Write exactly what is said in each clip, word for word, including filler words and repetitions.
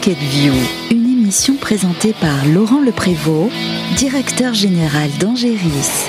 Market View, une émission présentée par Laurent Leprévost, directeur général d'Angéris.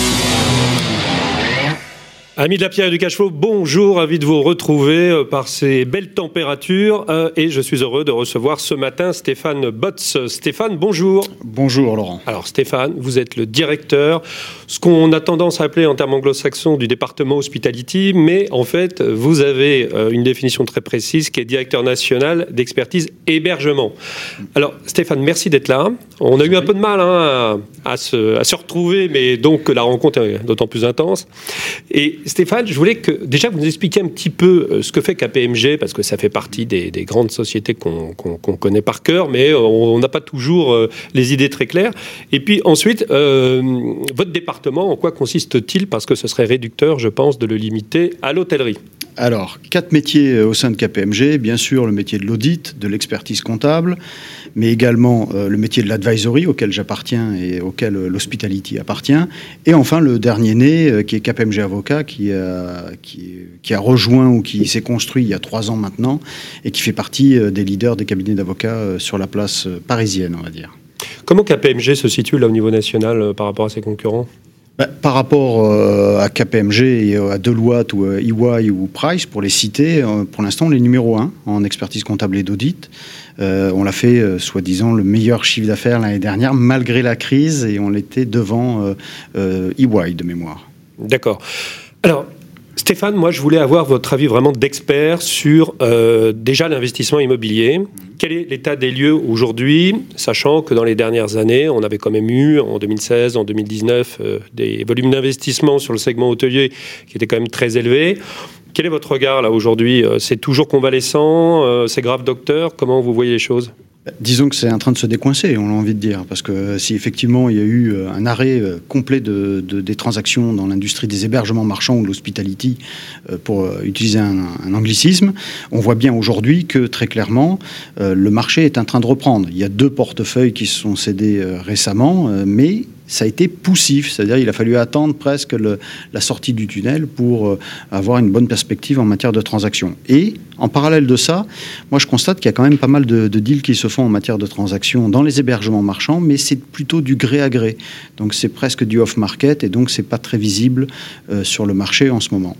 Amis de la pierre et du cash flow, bonjour, ravi de vous retrouver par ces belles températures euh, et je suis heureux de recevoir ce matin Stéphane Botz. Stéphane, bonjour. Bonjour Laurent. Alors Stéphane, vous êtes le directeur, ce qu'on a tendance à appeler en termes anglo-saxons du département Hospitality, mais en fait vous avez euh, une définition très précise qui est directeur national d'expertise hébergement. Alors Stéphane, merci d'être là. On a eu un peu de mal hein, à, à, se, à se retrouver, mais donc la rencontre est d'autant plus intense. Et Stéphane, je voulais que déjà vous nous expliquiez un petit peu ce que fait K P M G, parce que ça fait partie des, des grandes sociétés qu'on, qu'on, qu'on connaît par cœur, mais on n'a pas toujours euh, les idées très claires. Et puis ensuite, euh, votre département, en quoi consiste-t-il? Parce que ce serait réducteur, je pense, de le limiter à l'hôtellerie. Alors, quatre métiers au sein de K P M G. Bien sûr, le métier de l'audit, de l'expertise comptable, mais également euh, le métier de l'advisory, auquel j'appartiens et auquel euh, l'hospitality appartient. Et enfin, le dernier né, euh, qui est K P M G Avocat, qui a, qui, qui a rejoint ou qui s'est construit il y a trois ans maintenant, et qui fait partie euh, des leaders des cabinets d'avocats euh, sur la place euh, parisienne, on va dire. Comment K P M G se situe là au niveau national euh, par rapport à ses concurrents ? Bah, par rapport euh, à K P M G et à Deloitte ou à E Y ou Price, pour les citer, euh, pour l'instant, on est numéro un en expertise comptable et d'audit. Euh, on l'a fait, euh, soi-disant, le meilleur chiffre d'affaires l'année dernière, malgré la crise, et on l'était devant euh, euh, E Y de mémoire. D'accord. Alors, Stéphane, moi, je voulais avoir votre avis vraiment d'expert sur euh, déjà l'investissement immobilier. Quel est l'état des lieux aujourd'hui, sachant que dans les dernières années, on avait quand même eu, en deux mille seize, en deux mille dix-neuf, euh, des volumes d'investissement sur le segment hôtelier qui étaient quand même très élevés. Quel est votre regard là aujourd'hui ? C'est toujours convalescent ? euh, C'est grave, docteur ? Comment vous voyez les choses ? Disons que c'est en train de se décoincer, on a envie de dire, parce que si effectivement il y a eu un arrêt complet de, de, des transactions dans l'industrie des hébergements marchands ou de l'hospitality, pour utiliser un, un anglicisme, on voit bien aujourd'hui que très clairement le marché est en train de reprendre. Il y a deux portefeuilles qui se sont cédés récemment, mais ça a été poussif, c'est-à-dire qu'il a fallu attendre presque le, la sortie du tunnel pour euh, avoir une bonne perspective en matière de transactions. Et en parallèle de ça, moi je constate qu'il y a quand même pas mal de, de deals qui se font en matière de transactions dans les hébergements marchands, mais c'est plutôt du gré à gré. Donc c'est presque du off-market et donc c'est pas très visible euh, sur le marché en ce moment.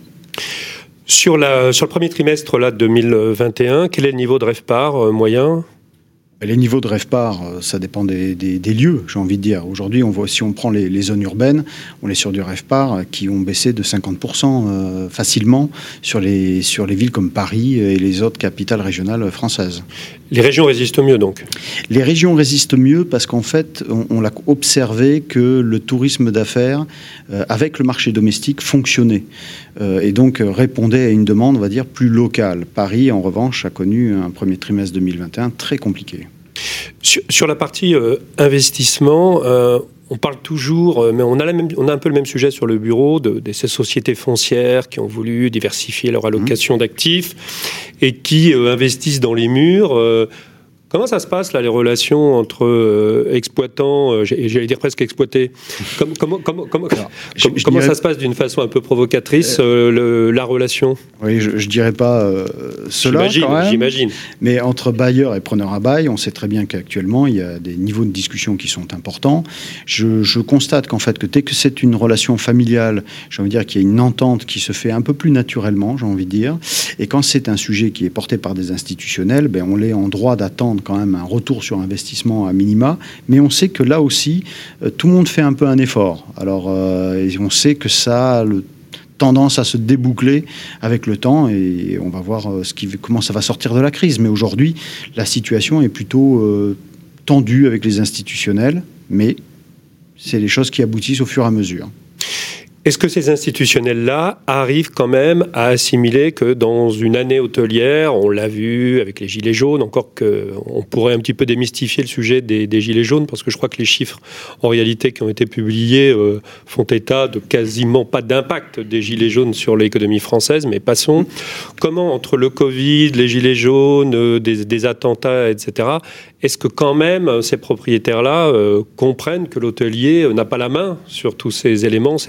Sur, la, sur le premier trimestre là, deux mille vingt et un, quel est le niveau de RevPAR euh, moyen ? Les niveaux de RevPAR, ça dépend des, des, des lieux, j'ai envie de dire. Aujourd'hui, on voit, si on prend les, les zones urbaines, on est sur du RevPAR qui ont baissé de cinquante pour cent euh, facilement sur les, sur les villes comme Paris et les autres capitales régionales françaises. Les régions résistent mieux, donc ? Les régions résistent mieux parce qu'en fait, on, on l'a observé que le tourisme d'affaires, euh, avec le marché domestique, fonctionnait. Euh, et donc, euh, répondait à une demande, on va dire, plus locale. Paris, en revanche, a connu un premier trimestre deux mille vingt et un très compliqué. Sur, sur la partie euh, investissement, euh, on parle toujours, euh, mais on a, la même, on a un peu le même sujet sur le bureau, de, de ces sociétés foncières qui ont voulu diversifier leur allocation mmh. d'actifs et qui euh, investissent dans les murs. Euh, Comment ça se passe, là, les relations entre euh, exploitants, euh, j'allais dire presque exploités Comment, comment, comment, comment, Alors, je, je comment dirais... ça se passe d'une façon un peu provocatrice, euh, le, la relation ? Oui, je ne dirais pas euh, cela, j'imagine, quand même. J'imagine. Mais entre bailleurs et preneurs à bail, on sait très bien qu'actuellement, il y a des niveaux de discussion qui sont importants. Je, je constate qu'en fait, que dès que c'est une relation familiale, j'ai envie de dire qu'il y a une entente qui se fait un peu plus naturellement, j'ai envie de dire. Et quand c'est un sujet qui est porté par des institutionnels, ben, on est en droit d'attendre quand même un retour sur investissement à minima, mais on sait que là aussi, euh, tout le monde fait un peu un effort. Alors, euh, on sait que ça a le tendance à se déboucler avec le temps et on va voir euh, ce qui, comment ça va sortir de la crise. Mais aujourd'hui, la situation est plutôt euh, tendue avec les institutionnels, mais c'est les choses qui aboutissent au fur et à mesure. Est-ce que ces institutionnels-là arrivent quand même à assimiler que dans une année hôtelière, on l'a vu avec les gilets jaunes, encore qu'on pourrait un petit peu démystifier le sujet des, des gilets jaunes, parce que je crois que les chiffres, en réalité, qui ont été publiés, euh, font état de quasiment pas d'impact des gilets jaunes sur l'économie française, mais passons. Comment, entre le Covid, les gilets jaunes, euh, des, des attentats, et cetera, est-ce que quand même ces propriétaires-là euh, comprennent que l'hôtelier n'a pas la main sur tous ces éléments, ces aléas ?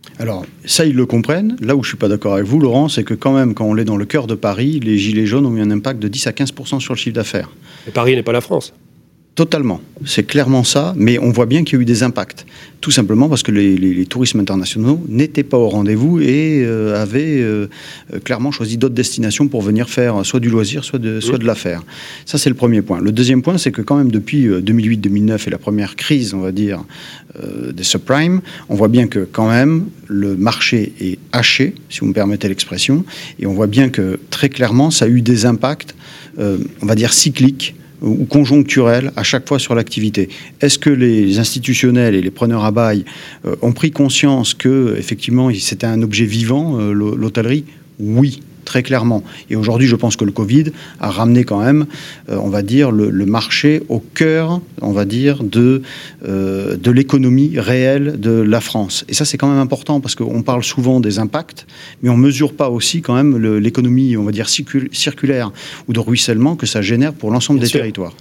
Alors, ça, ils le comprennent. Là où je ne suis pas d'accord avec vous, Laurent, c'est que quand même, quand on est dans le cœur de Paris, les gilets jaunes ont eu un impact de dix à quinze pour cent sur le chiffre d'affaires. Et Paris n'est pas la France. Totalement. C'est clairement ça, mais on voit bien qu'il y a eu des impacts. Tout simplement parce que les, les, les tourismes internationaux n'étaient pas au rendez-vous et euh, avaient euh, clairement choisi d'autres destinations pour venir faire soit du loisir, soit de, soit de l'affaire. Ça, c'est le premier point. Le deuxième point, c'est que quand même depuis deux mille huit deux mille neuf et la première crise, on va dire, euh, des subprimes, on voit bien que quand même le marché est haché, si vous me permettez l'expression, et on voit bien que très clairement, ça a eu des impacts, euh, on va dire, cycliques, ou conjoncturel à chaque fois sur l'activité. Est-ce que les institutionnels et les preneurs à bail euh, ont pris conscience que effectivement c'était un objet vivant, euh, l'hôtellerie ? Oui, très clairement. Et aujourd'hui, je pense que le Covid a ramené quand même, euh, on va dire, le, le marché au cœur, on va dire, de, euh, de l'économie réelle de la France. Et ça, c'est quand même important parce qu'on parle souvent des impacts, mais on ne mesure pas aussi quand même le, l'économie, on va dire, circul- circulaire ou de ruissellement que ça génère pour l'ensemble Bien des sûr. territoires.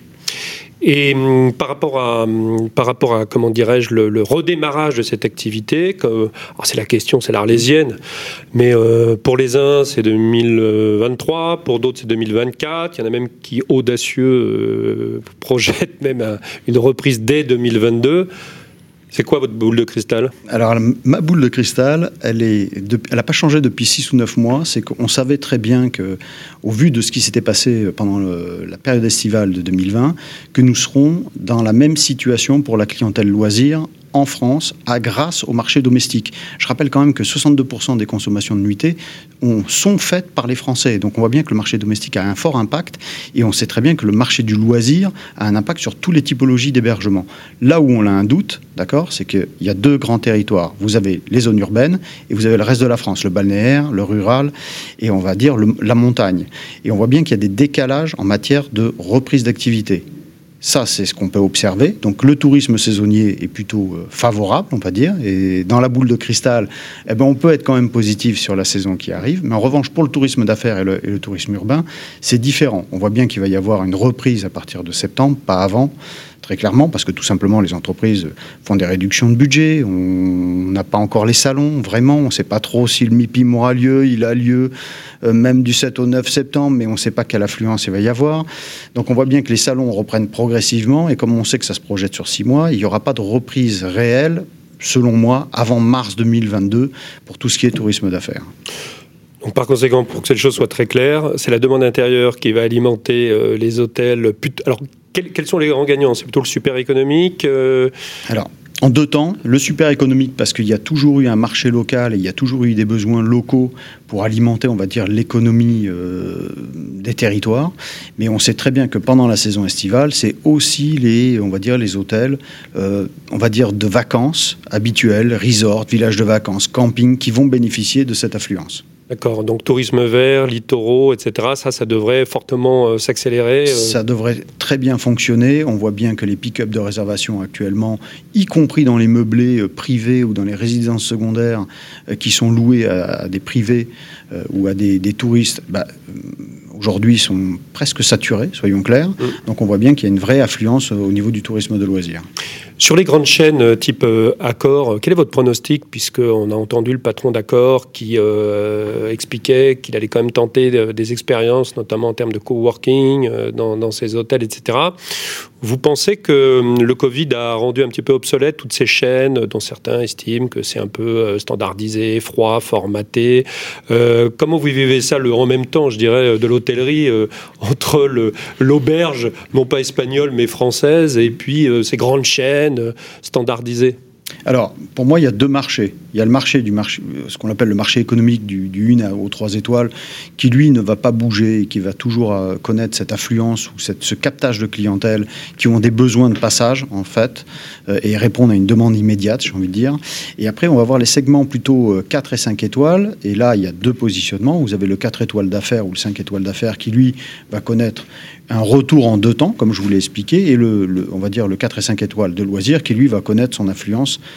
Et hum, par rapport à, hum, par rapport à comment dirais-je, le, le redémarrage de cette activité, que, alors c'est la question, c'est l'Arlésienne, mais euh, pour les uns c'est deux mille vingt-trois, pour d'autres c'est deux mille vingt-quatre, il y en a même qui audacieux euh, projettent même un, une reprise dès deux mille vingt-deux. C'est quoi votre boule de cristal ? Alors, ma boule de cristal, elle est, elle n'a pas changé depuis six ou neuf mois. C'est qu'on savait très bien que, au vu de ce qui s'était passé pendant le, la période estivale de deux mille vingt, que nous serons dans la même situation pour la clientèle loisir en France, à grâce au marché domestique. Je rappelle quand même que soixante-deux pour cent des consommations de nuitées ont, sont faites par les Français. Donc on voit bien que le marché domestique a un fort impact et on sait très bien que le marché du loisir a un impact sur toutes les typologies d'hébergement. Là où on a un doute, d'accord, c'est qu'il y a deux grands territoires. Vous avez les zones urbaines et vous avez le reste de la France, le balnéaire, le rural et on va dire le, la montagne. Et on voit bien qu'il y a des décalages en matière de reprise d'activité. Ça, c'est ce qu'on peut observer. Donc, le tourisme saisonnier est plutôt euh, favorable, on va dire. Et dans la boule de cristal, eh ben, on peut être quand même positif sur la saison qui arrive. Mais en revanche, pour le tourisme d'affaires et le, et le tourisme urbain, c'est différent. On voit bien qu'il va y avoir une reprise à partir de septembre, pas avant, très clairement, parce que tout simplement, les entreprises font des réductions de budget. On n'a pas encore les salons, vraiment. On ne sait pas trop si le MIPIM aura lieu. Il a lieu euh, même du sept au neuf septembre, mais on ne sait pas quelle affluence il va y avoir. Donc, on voit bien que les salons reprennent progressivement. Et comme on sait que ça se projette sur six mois, il n'y aura pas de reprise réelle, selon moi, avant mars deux mille vingt-deux, pour tout ce qui est tourisme d'affaires. Donc, par conséquent, pour que cette chose soit très claire, c'est la demande intérieure qui va alimenter euh, les hôtels. Alors, quels, quels sont les grands gagnants ? C'est plutôt le super économique euh... Alors, en deux temps, le super économique, parce qu'il y a toujours eu un marché local et il y a toujours eu des besoins locaux pour alimenter, on va dire, l'économie euh, des territoires. Mais on sait très bien que pendant la saison estivale, c'est aussi les, on va dire, les hôtels, euh, on va dire, de vacances habituels, resorts, villages de vacances, camping, qui vont bénéficier de cette affluence. D'accord, donc tourisme vert, littoraux, et cetera, ça, ça devrait fortement euh, s'accélérer euh... Ça devrait très bien fonctionner. On voit bien que les pick-up de réservation actuellement, y compris dans les meublés euh, privés ou dans les résidences secondaires euh, qui sont loués à, à des privés euh, ou à des, des touristes, bah, aujourd'hui sont presque saturés, soyons clairs. Mmh. Donc on voit bien qu'il y a une vraie affluence au niveau du tourisme de loisirs. Sur les grandes chaînes type euh, Accor, quel est votre pronostic, puisqu'on a entendu le patron d'Accor qui euh, expliquait qu'il allait quand même tenter de, des expériences, notamment en termes de coworking euh, dans, dans ses hôtels, et cetera. Vous pensez que le Covid a rendu un petit peu obsolète toutes ces chaînes dont certains estiment que c'est un peu standardisé, froid, formaté. Euh, comment vous vivez ça le, en même temps, je dirais, de l'hôtellerie euh, entre le, l'auberge, non pas espagnole mais française, et puis euh, ces grandes chaînes euh, standardisées? Alors, pour moi, il y a deux marchés. Il y a le marché, du marché ce qu'on appelle le marché économique du, du une aux trois étoiles, qui, lui, ne va pas bouger et qui va toujours euh, connaître cette affluence ou cette, ce captage de clientèle qui ont des besoins de passage, en fait, euh, et répondent à une demande immédiate, j'ai envie de dire. Et après, on va voir les segments plutôt euh, quatre et cinq étoiles. Et là, il y a deux positionnements. Vous avez le quatre étoiles d'affaires ou le cinq étoiles d'affaires qui, lui, va connaître un retour en deux temps, comme je vous l'ai expliqué, et le, le, on va dire le quatre et cinq étoiles de loisirs qui, lui, va connaître son affluence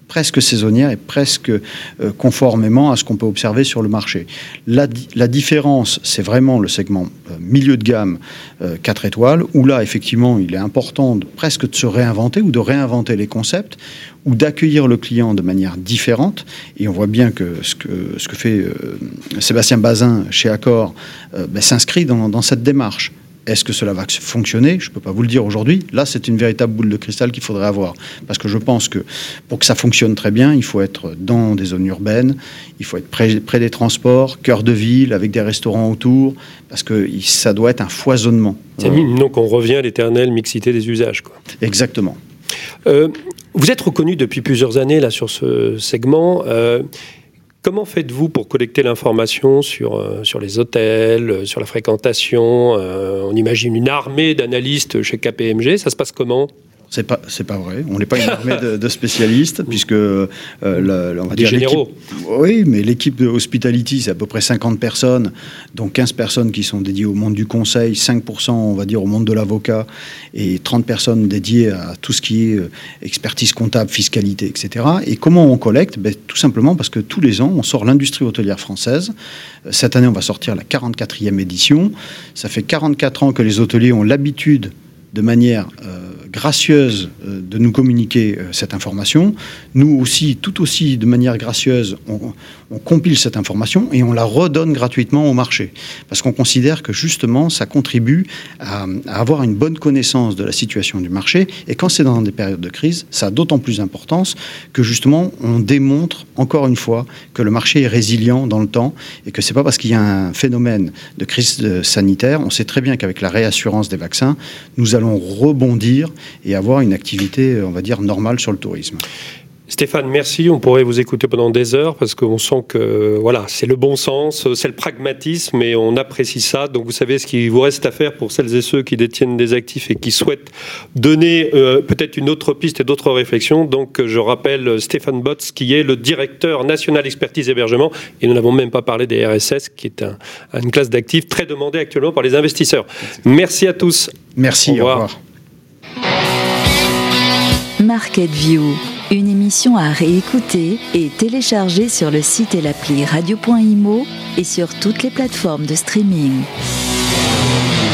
presque saisonnière et presque euh, conformément à ce qu'on peut observer sur le marché. La, la différence, c'est vraiment le segment euh, milieu de gamme euh, quatre étoiles, où là, effectivement, il est important de, presque de se réinventer ou de réinventer les concepts, ou d'accueillir le client de manière différente. Et on voit bien que ce que, ce que fait euh, Sébastien Bazin chez Accor euh, ben, s'inscrit dans, dans cette démarche. Est-ce que cela va fonctionner ? Je ne peux pas vous le dire aujourd'hui. Là, c'est une véritable boule de cristal qu'il faudrait avoir. Parce que je pense que pour que ça fonctionne très bien, il faut être dans des zones urbaines, il faut être près, près des transports, cœur de ville, avec des restaurants autour, parce que ça doit être un foisonnement. C'est donc on revient à l'éternelle mixité des usages, quoi. Exactement. Euh, vous êtes reconnu depuis plusieurs années là, sur ce segment. Euh, Comment faites-vous pour collecter l'information sur, euh, sur les hôtels, euh, sur la fréquentation euh, On imagine une armée d'analystes chez K P M G. Ça se passe comment ? C'est pas, c'est pas vrai. On n'est pas une armée de, de spécialistes, puisque euh, la, on va des dire généraux. Oui, mais l'équipe de Hospitality, c'est à peu près cinquante personnes, dont quinze personnes qui sont dédiées au monde du conseil, cinq pour cent, on va dire, au monde de l'avocat, et trente personnes dédiées à tout ce qui est expertise comptable, fiscalité, et cetera. Et comment on collecte ? Ben, tout simplement parce que tous les ans, on sort l'industrie hôtelière française. Cette année, on va sortir la quarante-quatrième édition. Ça fait quarante-quatre ans que les hôteliers ont l'habitude, de manière euh, gracieuse euh, de nous communiquer euh, cette information. Nous aussi, tout aussi de manière gracieuse, on, on compile cette information et on la redonne gratuitement au marché. Parce qu'on considère que justement, ça contribue à, à avoir une bonne connaissance de la situation du marché. Et quand c'est dans des périodes de crise, ça a d'autant plus d'importance que justement, on démontre encore une fois que le marché est résilient dans le temps et que c'est pas parce qu'il y a un phénomène de crise sanitaire. On sait très bien qu'avec la réassurance des vaccins, nous allons rebondir et avoir une activité, on va dire, normale sur le tourisme. Stéphane, merci. On pourrait vous écouter pendant des heures parce qu'on sent que voilà, c'est le bon sens, c'est le pragmatisme et on apprécie ça. Donc vous savez ce qu'il vous reste à faire pour celles et ceux qui détiennent des actifs et qui souhaitent donner euh, peut-être une autre piste et d'autres réflexions. Donc je rappelle Stéphane Botz qui est le directeur national expertise hébergement et nous n'avons même pas parlé des R S S qui est un, une classe d'actifs très demandée actuellement par les investisseurs. Merci à tous. Merci, au revoir. Au revoir. Market View, une émission à réécouter et télécharger sur le site et l'appli radio point imo et sur toutes les plateformes de streaming.